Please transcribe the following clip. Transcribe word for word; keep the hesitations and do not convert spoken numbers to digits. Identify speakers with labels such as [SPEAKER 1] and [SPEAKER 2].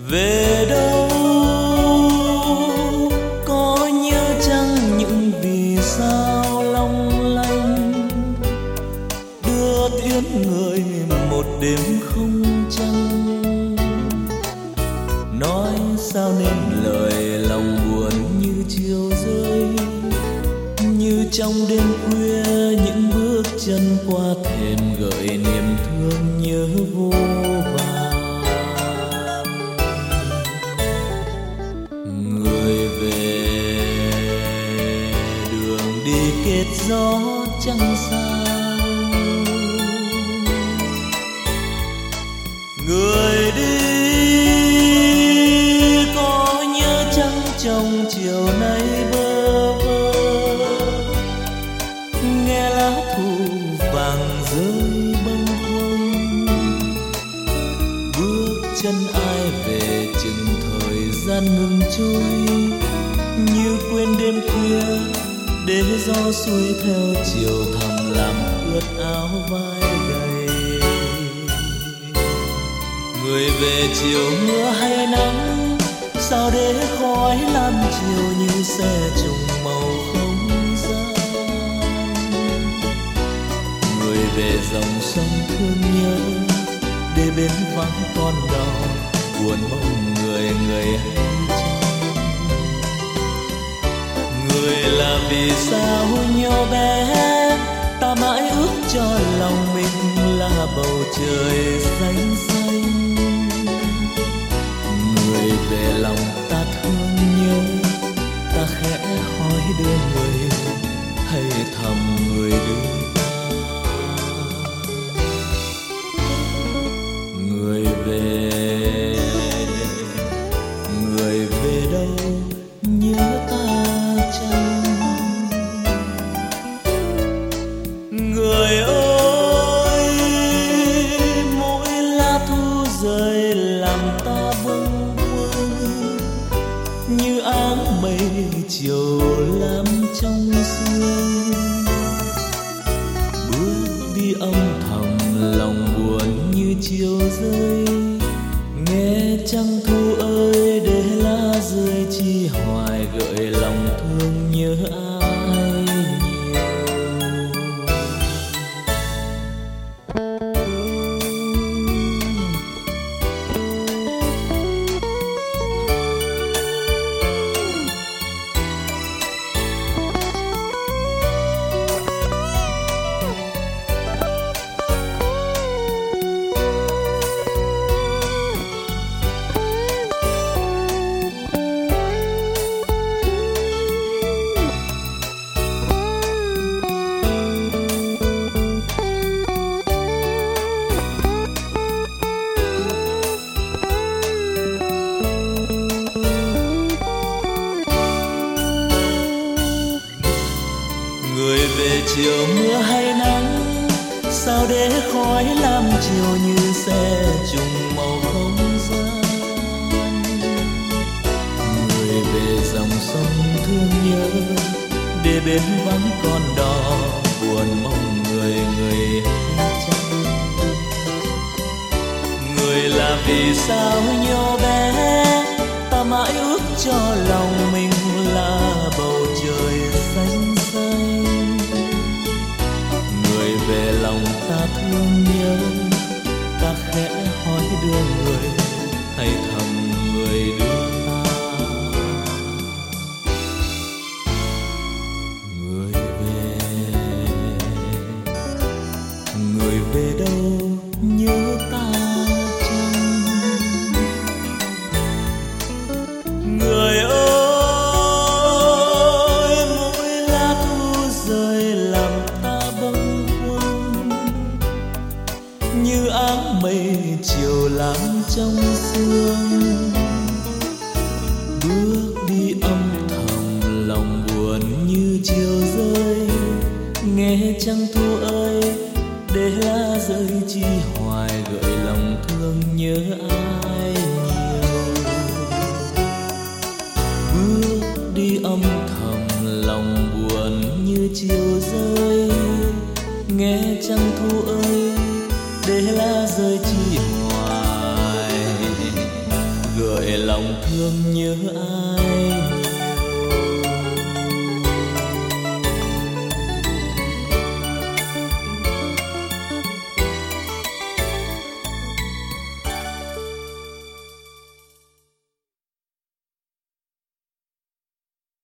[SPEAKER 1] về đâu có nhớ chăng những vì sao long lanh đưa tiễn người một đêm không trăng. Nói sao nên lời lòng buồn như chiều rơi, như trong đêm khuya những bước chân qua thềm gợi niềm thương nhớ vô vàn. Người về đường đi kết gió chẳng sao, người đi có nhớ chăng trong chiều nay bơ vơ nghe lá thu vàng rơi bâng khuâng. Bước chân ai về chừng thời gian ngừng trôi, như quên đêm khuya để gió xuôi theo chiều thầm làm ướt áo vai gầy. Người về chiều mưa hay nắng, sao để khói lam chiều như xe trùng màu không gian. Người về dòng sông thương nhớ, để bên vắng con đò buồn mong người người hay chăng. Người là vì sao nhỏ bé, ta mãi ước cho lòng mình là bầu trời xanh xanh. Người về lòng ta thương nhớ, ta khẽ hỏi đưa người hay thầm người đưa ta. Người về, người về đâu nhớ ta chăng. Người ơi, mỗi lá thu rơi làm ta bâng khuâng, như áng mây chiều lam trong sương. Bước đi âm thầm lòng buồn như chiều rơi, nghe trăng thu ơi để lá rơi chi hoài gợi lòng thương nhớ ai nhiều. Người về chiều mưa hay nắng, sao để khói lam chiều như xe trùng màu không gian. Người về dòng sông thương nhớ, để bên vắng con đò buồn mong người người hay chăng. Người là vì sao nhỏ bé, ta mãi ước cho lòng mình là bầu trời xanh xanh. Người về lòng ta thương nhớ, ta khẽ hỏi đưa người hay thầm người đưa ta. Người về, người về đâu nhớ ta chăng. Người ơi, mỗi lá thu rơi làm ta bâng khuâng, như áng mây chiều lam trong sương. Bước đi âm thầm lòng buồn như chiều rơi, nghe trăng thu ơi để lá rơi chi hoài gợi lòng thương nhớ ai nhiều. Bước đi âm thầm lòng buồn như chiều rơi, nghe trăng thu ơi để lá rơi chi hoài gợi lòng thương nhớ ai